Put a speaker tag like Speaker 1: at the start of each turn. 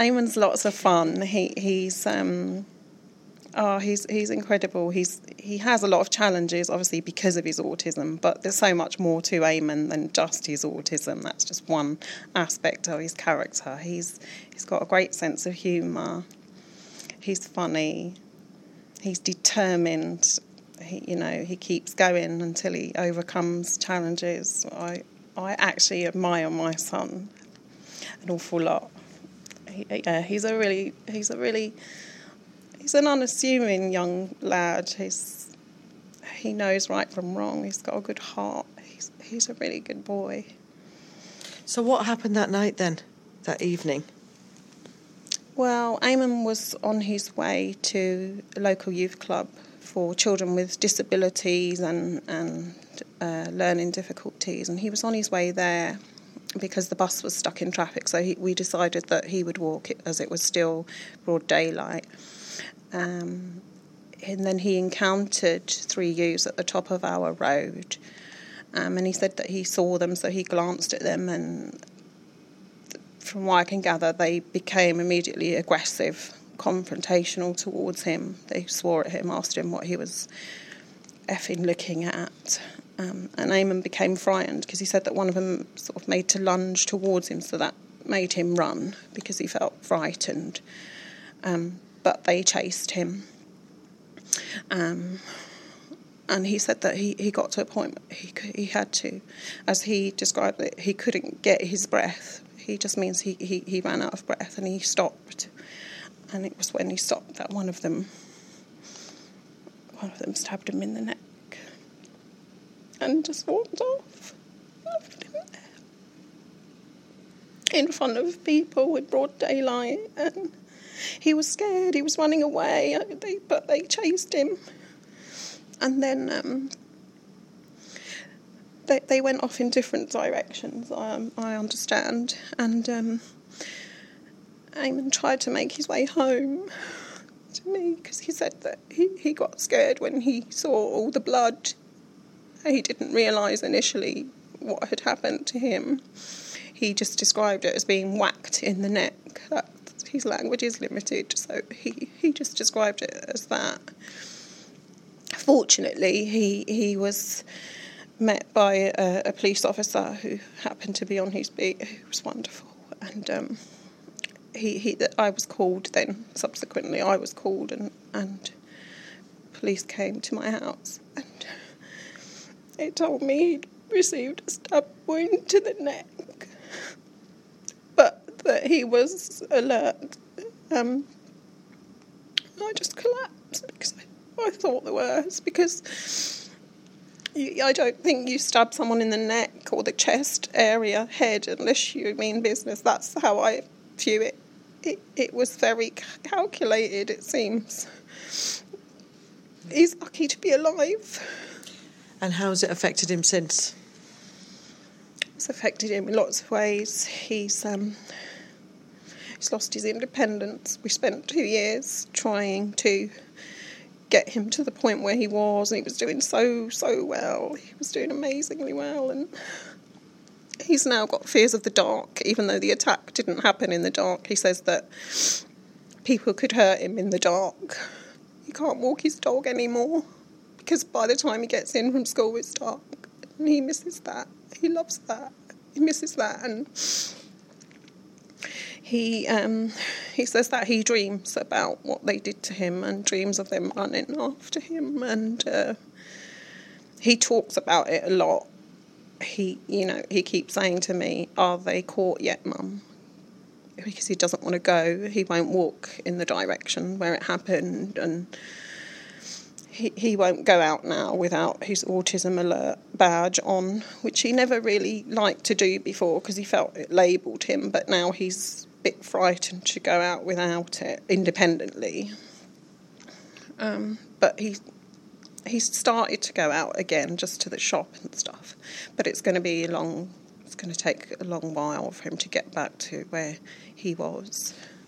Speaker 1: Eamon's lots of fun. He's incredible. He has a lot of challenges, obviously, because of his autism, but there's so much more to Eamon than just his autism. That's just one aspect of his character. He's got a great sense of humour. He's funny. He's determined. He keeps going until he overcomes challenges. I actually admire my son an awful lot. He's an unassuming young lad. He knows right from wrong. He's got a good heart. He's a really good boy.
Speaker 2: So what happened that night then, that evening?
Speaker 1: Well, Eamon was on his way to a local youth club for children with disabilities and learning difficulties, and he was on his way there because the bus was stuck in traffic, so we decided that he would walk it as it was still broad daylight. And then he encountered 3 youths at the top of our road, and he said that he saw them, so he glanced at them, and from what I can gather, they became immediately aggressive, confrontational towards him. They swore at him, asked him what he was effing looking at. And Eamon became frightened because he said that one of them sort of made to lunge towards him, so that made him run because he felt frightened. But they chased him. And he said that he got to a point where he had to, as he described it, he couldn't get his breath. He just means he ran out of breath and he stopped. And it was when he stopped that one of them stabbed him in the neck and just walked off. Left him there in front of people in broad daylight, and he was scared. He was running away, but they chased him. And then they went off in different directions, I understand. And Eamon tried to make his way home to me because he said that he got scared when he saw all the blood. He didn't realise initially what had happened to him. He just described it as being whacked in the neck. His language is limited, so he just described it as that. Fortunately, he was met by a police officer who happened to be on his beat, who was wonderful. And I was called then. Subsequently, I was called, and police came to my house, and it told me he'd received a stab wound to the neck, but that he was alert. I just collapsed because I thought the worst, because I don't think you stab someone in the neck or the chest area, head, unless you mean business. That's how I view it. It was very calculated, it seems. He's lucky to be alive.
Speaker 2: And how has it affected him since?
Speaker 1: It's affected him in lots of ways. He's lost his independence. We spent 2 years trying to get him to the point where he was, and he was doing so well. He was doing amazingly well, and he's now got fears of the dark, even though the attack didn't happen in the dark. He says that people could hurt him in the dark. He can't walk his dog anymore because by the time he gets in from school it's dark, and he misses that. He loves that. He misses that, and he says that he dreams about what they did to him and dreams of them running after him, and he talks about it a lot. He keeps saying to me, "Are they caught yet, Mum?" Because he doesn't want to go. He won't walk in the direction where it happened, and he won't go out now without his autism alert badge on, which he never really liked to do before because he felt it labelled him, but now he's a bit frightened to go out without it independently. But he's started to go out again, just to the shop and stuff, but it's going to take a long while for him to get back to where he was.